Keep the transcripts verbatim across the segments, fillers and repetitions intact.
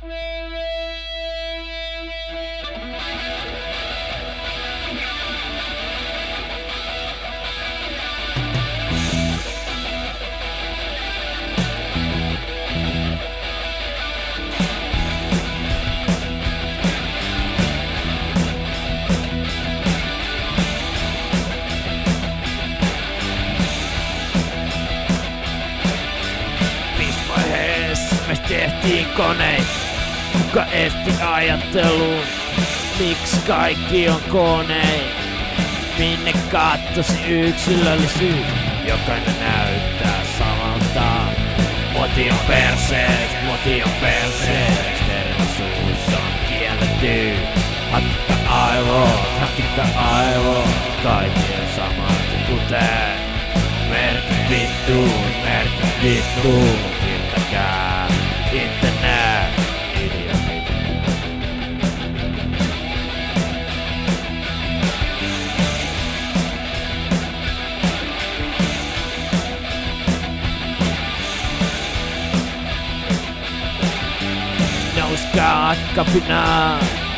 Me tehtiin koneita, kuka esti ajatteluun, miksi kaikki on koneita, minne kattosi yksilöllisyys, jokainen näyttää samalta. Moti on persees, moti on persees, erilaisuus on kielletty. Hakita aivot, hakita aivot, kaikki on samat kuten merkit vittuun, merkit vittuun. Kirtäkää internet, idiotit. Nouskaa kapinaan,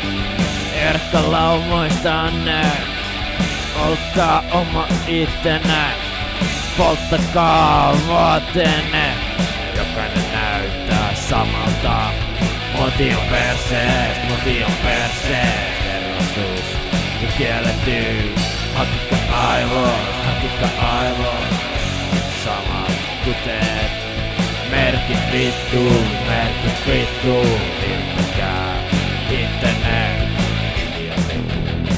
erkkalaumoistanne, olkaa oma ittenä, polttakaa vaatenne. Jokainen näyttää samalta. Moti on persees, moti on persees, erilaisuus on kielletty. Hakikka aivot, hakikka aivot, samat kuten merkit vittuun, merkit vittuun. Hirttäkää internet, idiotit.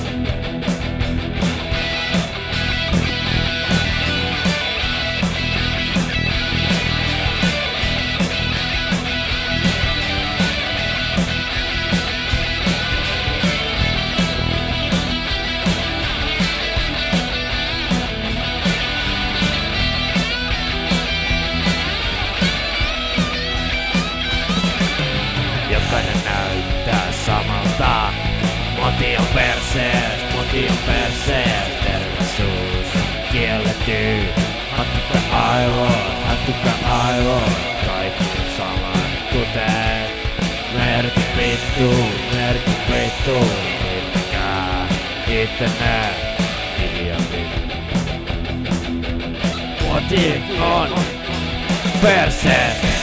Jokainen näyttää samalta. Moti on persees, moti on persees, erilaisuus on kielletty. Hakikka aivot, hakikka aivot, kaikki on samat kuten merkit vittuun, merkit vittuun. Hirttäkää internet, idiotit. Moti on persees.